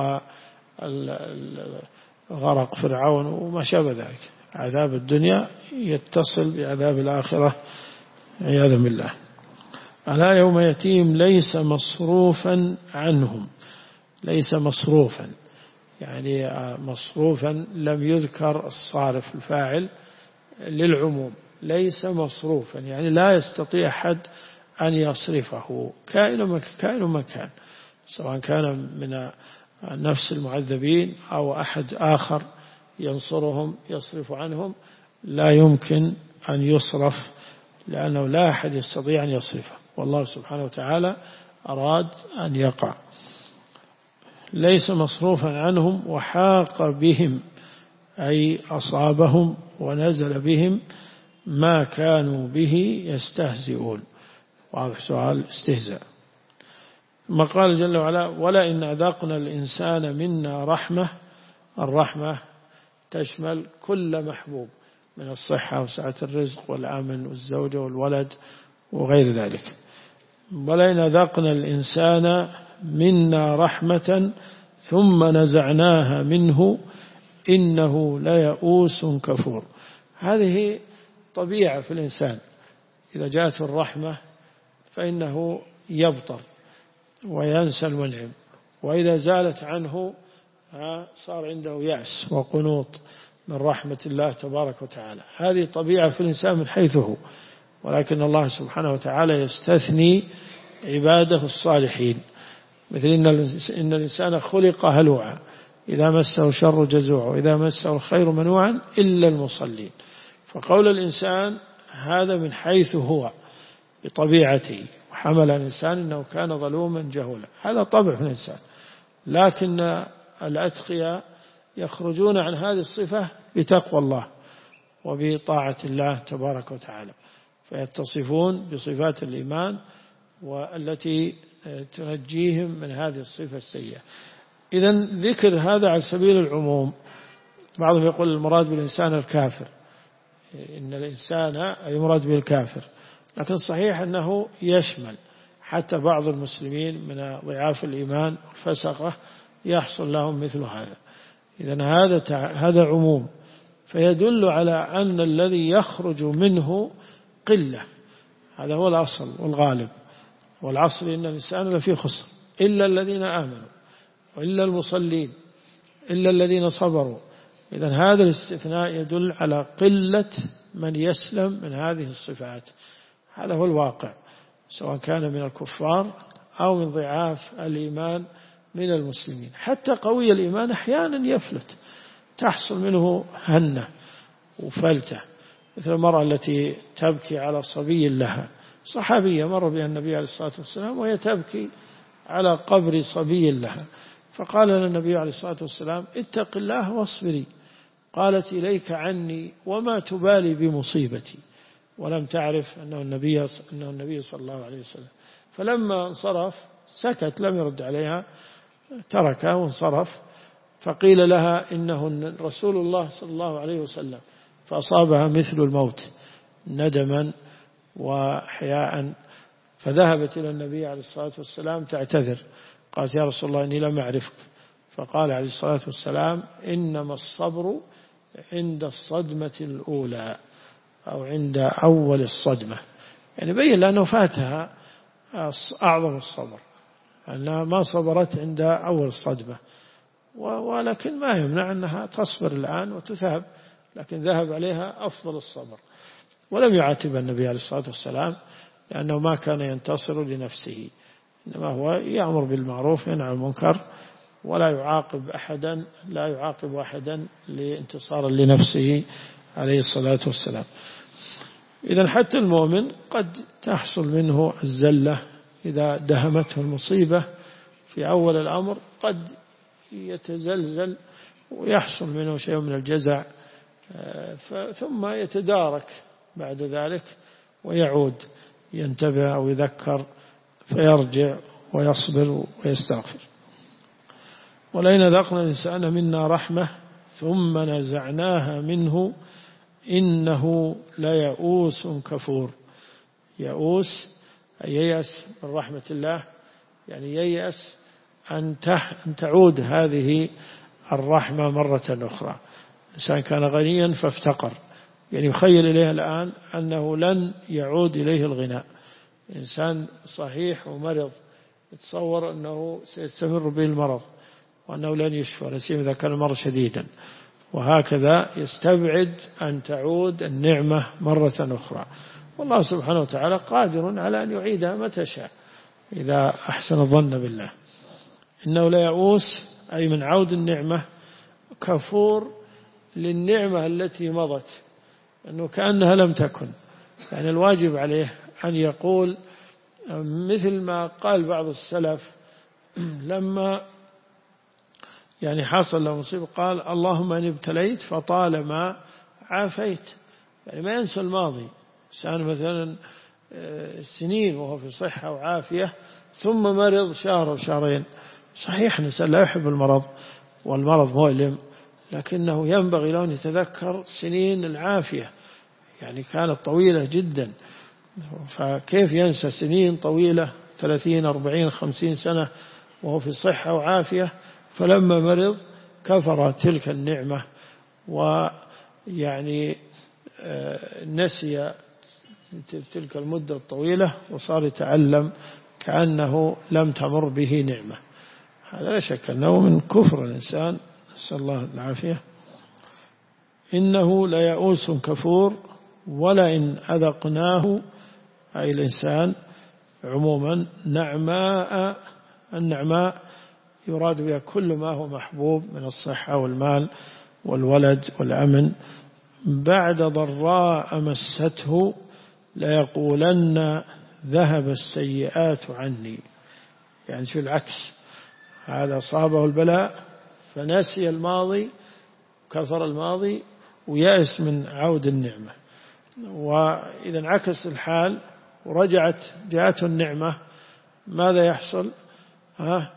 وغرق فرعون وما شابه ذلك. عذاب الدنيا يتصل بعذاب الآخرة عياذا بالله. ألا يوم يأتيهم ليس مصروفا عنهم. ليس مصروفا يعني مصروفا لم يذكر الصارف الفاعل للعموم. ليس مصروفا يعني لا يستطيع أحد أن يصرفه، كائن من كان، سواء كان من نفس المعذبين أو أحد آخر ينصرهم يصرف عنهم، لا يمكن أن يصرف، لأنه لا أحد يستطيع أن يصرفه، والله سبحانه وتعالى أراد أن يقع. ليس مصروفا عنهم وحاق بهم أي أصابهم ونزل بهم ما كانوا به يستهزئون. واضح سؤال استهزاء. ثم قال جل وعلا ولئن أذقنا الإنسان منا رحمة. الرحمة تشمل كل محبوب من الصحة وسعة الرزق والأمن والزوجة والولد وغير ذلك. ولئن أذقنا الإنسان منا رحمة ثم نزعناها منه إنه ليئوس كفور. هذه طبيعة في الإنسان، إذا جاءته الرحمة فإنه يبطر وينسى المنعم، وإذا زالت عنه صار عنده يأس وقنوط من رحمة الله تبارك وتعالى. هذه طبيعة في الإنسان من حيث هو، ولكن الله سبحانه وتعالى يستثني عباده الصالحين، مثل إن الإنسان خلق هلوعا إذا مسه الشر جزوعا وإذا مسه الخير منوعا إلا المصلين. فقول الإنسان هذا من حيث هو بطبيعته، وحمل الإنسان إنه كان ظلوما جهولا، هذا طبع في الإنسان. لكن الأتقياء يخرجون عن هذه الصفة بتقوى الله وبطاعة الله تبارك وتعالى، فيتصفون بصفات الإيمان والتي تنجيهم من هذه الصفة السيئة. إذن ذكر هذا على سبيل العموم. بعضهم يقول المراد بالإنسان الكافر، إن الإنسان أي مراد بالكافر، لكن صحيح أنه يشمل حتى بعض المسلمين من ضعاف الإيمان والفسقة يحصل لهم مثل هذا. إذن هذا هذا عموم، فيدل على أن الذي يخرج منه قلة، هذا هو الأصل والغالب. والعصر إن الإنسان لفي خسر إلا الذين آمنوا وإلا المصلين إلا الذين صبروا. إذن هذا الاستثناء يدل على قلة من يسلم من هذه الصفات. هذا هو الواقع، سواء كان من الكفار أو من ضعاف الإيمان من المسلمين. حتى قوي الإيمان أحيانا يفلت، تحصل منه هنة وفلتة، مثل المرأة التي تبكي على صبي لها، صحابية مر بها النبي عليه الصلاة والسلام وهي تبكي على قبر صبي لها، فقال لها النبي عليه الصلاة والسلام اتق الله واصبري. قالت إليك عني وما تبالي بمصيبتي، ولم تعرف أنه النبي, أنه النبي صلى الله عليه وسلم. فلما انصرف سكت، لم يرد عليها، تركه وانصرف. فقيل لها إنه رسول الله صلى الله عليه وسلم، فأصابها مثل الموت ندما وحياء، فذهبت إلى النبي عليه الصلاة والسلام تعتذر، قالت يا رسول الله إني لم أعرفك. فقال عليه الصلاة والسلام إنما الصبر عند الصدمة الأولى أو عند أول الصدمة، يعني بين لأنه فاتها أعظم الصبر، أنها ما صبرت عند أول الصدمة، ولكن ما يمنع أنها تصبر الآن وتثاب، لكن ذهب عليها أفضل الصبر. ولم يعاتب النبي عليه الصلاة والسلام لأنه ما كان ينتصر لنفسه، إنما هو يأمر بالمعروف وينهى عن المنكر، ولا يعاقب أحدا لا يعاقب أحدا لانتصار لنفسه عليه الصلاة والسلام. إذن حتى المؤمن قد تحصل منه الزلة إذا دهمته المصيبة في أول الأمر، قد يتزلزل ويحصل منه شيء من الجزع، ثم يتدارك بعد ذلك ويعود ينتبه أو يذكر فيرجع ويصبر ويستغفر. ولئن أذقنا الإنسان منا رحمة ثم نزعناها منه إنه ليئوس كفور. يئوس أي ييأس من رحمة الله، يعني ييأس أن تعود هذه الرحمة مرة أخرى. الإنسان كان غنيا فافتقر، يعني يخيل إليه الآن أنه لن يعود إليه الغناء. إنسان صحيح ومرض يتصور أنه سيستمر به المرض وأنه لن يشفى، نسيم إذا كان المرض شديدا، وهكذا يستبعد أن تعود النعمة مرة أخرى. والله سبحانه وتعالى قادر على أن يعيدها متى شاء إذا أحسن الظن بالله. إنه لا يئوس أي من عود النعمة، كفور للنعمة التي مضت، أنه كأنها لم تكن. يعني الواجب عليه أن يقول مثل ما قال بعض السلف لما يعني حصل له مصيبة، قال اللهم أن ابتليت فطالما عافيت، يعني ما ينسى الماضي. إنسان مثلا سنين وهو في صحة وعافية ثم مرض شهر أو شهرين، صحيح الإنسان لا يحب المرض والمرض مؤلم، لكنه ينبغي له أن يتذكر سنين العافية، يعني كانت طويلة جدا، فكيف ينسى سنين طويلة ثلاثين أربعين خمسين سنة وهو في صحة وعافية، فلما مرض كفر تلك النعمة ويعني نسي تلك المدة الطويلة وصار يتعلم كأنه لم تمر به نعمة. هذا لا شك أنه من كفر الإنسان، نسأل الله العافية. إنه ليئوس كفور ولئن أذقناه، أي الإنسان عموما، نعماء. النعماء يراد بها كل ما هو محبوب من الصحة والمال والولد والأمن، بعد ضراء مسته ليقولن ذهب السيئات عني. يعني شو العكس، هذا صابه البلاء فنسي الماضي كفر الماضي ويأس من عود النعمة، وإذا انعكس الحال ورجعت جاءته النعمة ماذا يحصل؟ ها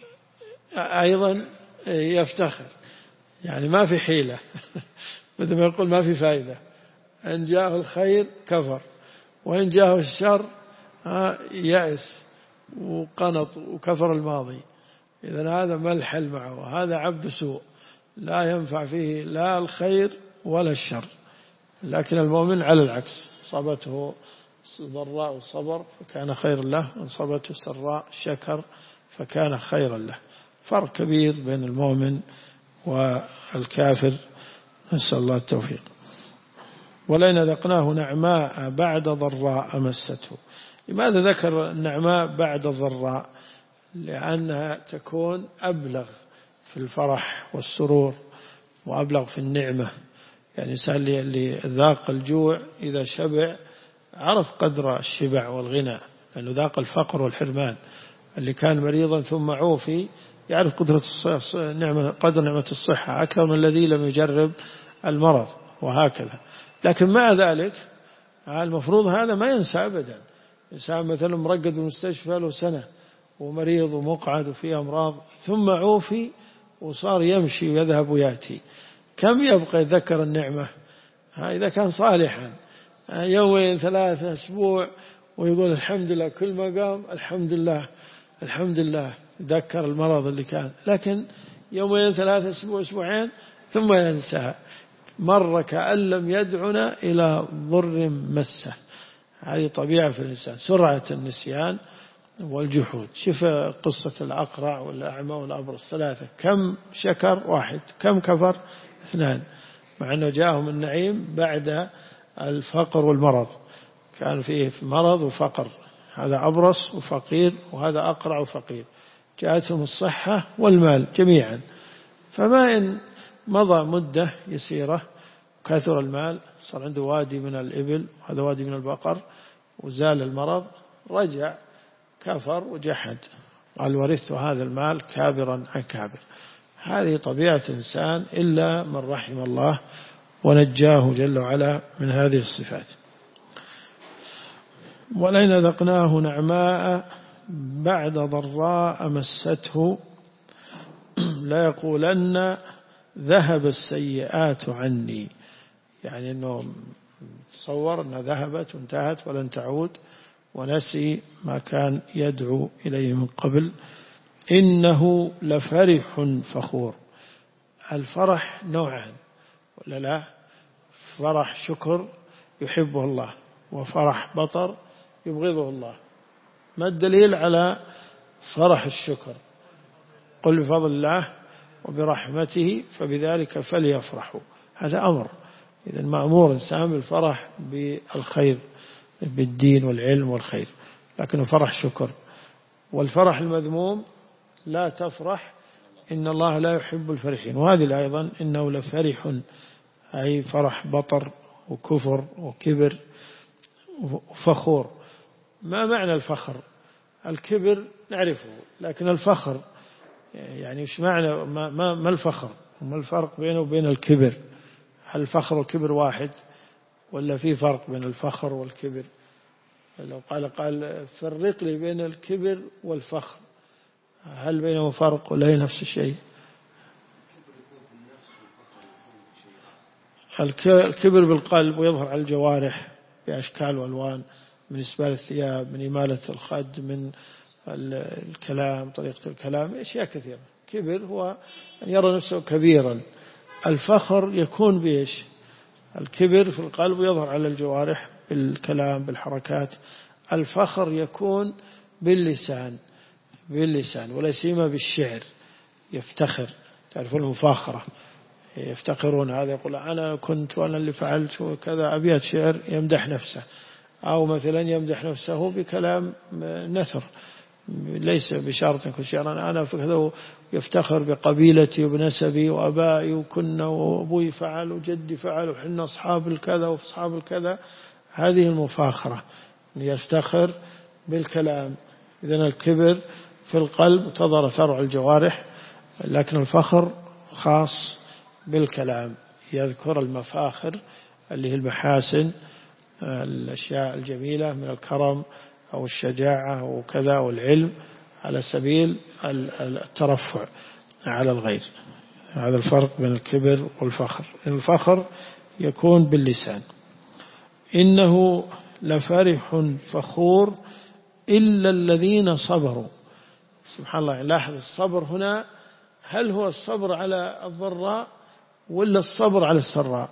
أيضا يفتخر، يعني ما في حيلة مثل ما يقول ما في فائدة، إن جاءه الخير كفر وإن جاءه الشر يأس وقنط وكفر الماضي. إذن هذا ما الحل معه، هذا عبد سوء لا ينفع فيه لا الخير ولا الشر. لكن المؤمن على العكس، صابته ضراء صبر فكان خير له، وإن صابته سراء شكر فكان خيرا له. فرق كبير بين المؤمن والكافر، نسأل الله التوفيق. ولئن ذقناه نعماء بعد ضراء مسته. لماذا ذكر النعماء بعد الضراء؟ لأنها تكون أبلغ في الفرح والسرور وأبلغ في النعمة. يعني الإنسان اللي ذاق الجوع إذا شبع عرف قدر الشبع والغنى، لأنه ذاق الفقر والحرمان. اللي كان مريضا ثم عوفي يعرف قدرة نعمة قدر نعمة الصحة أكثر من الذي لم يجرب المرض، وهكذا. لكن مع ذلك المفروض هذا ما ينسى أبدا. إنسان مثلا مرقد بالمستشفى له سنة ومريض ومقعد وفيه أمراض ثم عوفي وصار يمشي ويذهب ويأتي، كم يبقى يذكر النعمة؟ إذا كان صالحا يومين ثلاثة أسبوع ويقول الحمد لله، كل ما قام الحمد لله الحمد لله، ذكر المرض اللي كان. لكن يومين ثلاثة أسبوع أسبوعين ثم ينسى، مر كأن لم يدعنا إلى ضر مسه. هذه طبيعة في الإنسان، سرعة النسيان والجحود. شوف قصة الأقرع والأعمى والأبرص ثلاثة، كم شكر واحد، كم كفر اثنان، مع أنه جاءهم النعيم بعد الفقر والمرض. كان فيه مرض وفقر، هذا أبرص وفقير وهذا أقرع وفقير، جاءتهم الصحة والمال جميعا. فما إن مضى مدة يسيرة كثر المال، صار عنده وادي من الإبل وهذا وادي من البقر، وزال المرض، رجع كفر وجحد، قال ورثت هذا المال كابرا عن كابر. هذه طبيعة الإنسان إلا من رحم الله ونجاه جل وعلا من هذه الصفات. ولئن ذقناه نعماء بعد ضراء مسته ليقولن ذهب السيئات عني. يعني أنه تصور أنها ذهبت وانتهت ولن تعود، ونسي ما كان يدعو إليه من قبل. إنه لفرح فخور. الفرح نوعان ولا لا؟ فرح شكر يحبه الله، وفرح بطر يبغضه الله. ما الدليل على فرح الشكر؟ قل بفضل الله وبرحمته فبذلك فليفرحوا. هذا أمر، إذا مأمور إنسان بالفرح بالخير بالدين والعلم والخير، لكنه فرح شكر. والفرح المذموم لا تفرح إن الله لا يحب الفرحين. وهذه أيضا إنه لفرح، أي فرح بطر وكفر وكبر وفخور. ما معنى الفخر؟ الكبر نعرفه، لكن الفخر يعني إيش معنى؟ ما, ما الفخر؟ ما الفرق بينه وبين الكبر؟ هل الفخر والكبر واحد ولا في فرق بين الفخر والكبر؟ لو قال قال فرق لي بين الكبر والفخر، هل بينهم فرق ولا هي نفس الشيء؟ الكبر بالقلب ويظهر على الجوارح بأشكال وألوان، من إسبال الثياب، من إمالة الخد، من الكلام، طريقة الكلام، أشياء كثيرة. كبر هو أن يرى نفسه كبيرا. الفخر يكون بإيش؟ الكبر في القلب ويظهر على الجوارح بالكلام بالحركات. الفخر يكون باللسان باللسان ولا سيما بالشعر، يفتخر. تعرفون المفاخرة، يفتخرون، هذا يقول أنا كنت وأنا اللي فعلت وكذا، أبيات شعر يمدح نفسه، أو مثلا يمدح نفسه بكلام نثر ليس بشرط يكون شعرا، أنا كذا، يفتخر بقبيلتي وبنسبي وأبائي وكنا وأبوي فعل وجدي فعل وحنا أصحاب الكذا وأصحاب الكذا. هذه المفاخرة، يفتخر بالكلام. إذن الكبر في القلب تظهر ثرع الجوارح، لكن الفخر خاص بالكلام، يذكر المفاخر اللي هي المحاسن، الأشياء الجميلة من الكرم أو الشجاعة وكذا والعلم، على سبيل الترفع على الغير. هذا الفرق بين الكبر والفخر. الفخر يكون باللسان. إنه لفرح فخور إلا الذين صبروا. سبحان الله، لاحظ الصبر هنا، هل هو الصبر على الضراء ولا الصبر على السراء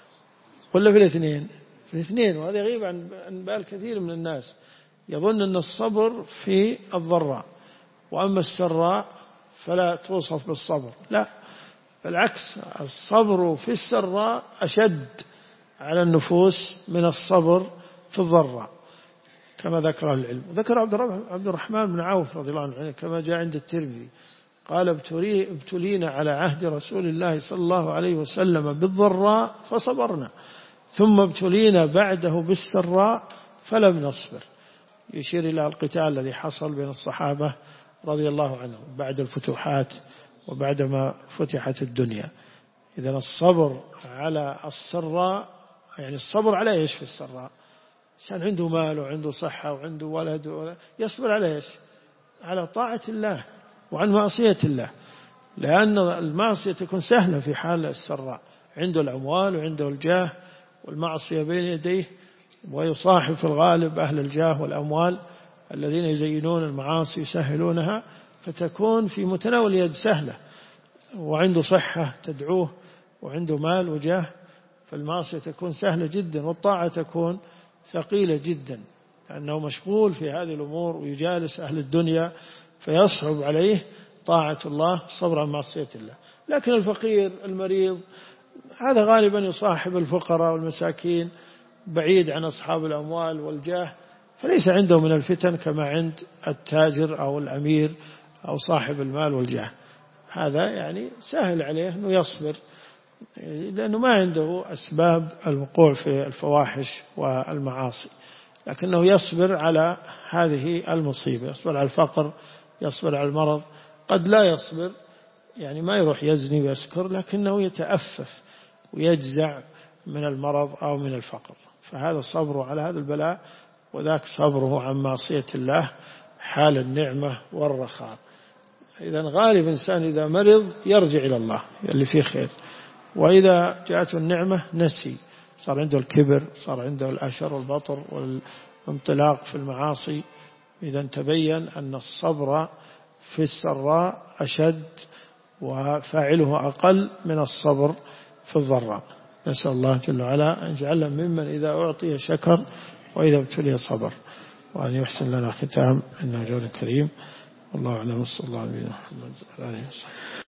ولا في الاثنين؟ في الاثنين. وهذا يغيب عن بال كثير من الناس، يظن أن الصبر في الضراء وأما السراء فلا توصف بالصبر. لا، بالعكس، الصبر في السراء أشد على النفوس من الصبر في الضراء، كما ذكر العلم. ذكر عبد الرحمن بن عوف رضي الله عنه كما جاء عند الترمذي، قال ابتلينا على عهد رسول الله صلى الله عليه وسلم بالضراء فصبرنا، ثم ابتلينا بعده بالسراء فلم نصبر. يشير إلى القتال الذي حصل بين الصحابة رضي الله عنهم بعد الفتوحات وبعدما فتحت الدنيا. إذن الصبر على السراء، يعني الصبر على إيش في السراء؟ إنسان عنده مال وعنده صحة وعنده ولد، يصبر على إيش؟ على طاعة الله وعن معصية الله، لأن المعصية تكون سهلة في حال السراء، عنده الأموال وعنده الجاه والمعصية بين يديه، ويصاحب في الغالب أهل الجاه والأموال الذين يزينون المعاصي يسهلونها، فتكون في متناول يد سهلة، وعنده صحة تدعوه وعنده مال وجاه، فالمعصية تكون سهلة جدا، والطاعة تكون ثقيلة جدا، لأنه مشغول في هذه الأمور ويجالس أهل الدنيا، فيصعب عليه طاعة الله صبر عن معصية الله. لكن الفقير المريض هذا غالبا يصاحب الفقراء والمساكين بعيد عن أصحاب الأموال والجاه، فليس عنده من الفتن كما عند التاجر أو الأمير أو صاحب المال والجاه. هذا يعني سهل عليه أنه يصبر، لأنه ما عنده أسباب الوقوع في الفواحش والمعاصي، لكنه يصبر على هذه المصيبة، يصبر على الفقر، يصبر على المرض. قد لا يصبر، يعني ما يروح يزني ويسكر، لكنه يتأفف ويجزع من المرض أو من الفقر، فهذا صبره على هذا البلاء، وذاك صبره عن معصية الله حال النعمة والرخاء. إذا غالب إنسان إذا مرض يرجع إلى الله اللي فيه خير، وإذا جاءته النعمة نسي، صار عنده الكبر، صار عنده الأشر والبطر والانطلاق في المعاصي. إذا تبين أن الصبر في السراء أشد وفاعله أقل من الصبر في الضراء. نسأل الله جل وعلا أن يجعلنا ممن إذا أعطي شكر وإذا ابتلي صبر، وأن يحسن لنا ختام إنه جود كريم. والله أعلم. صلى الله عليه وسلم.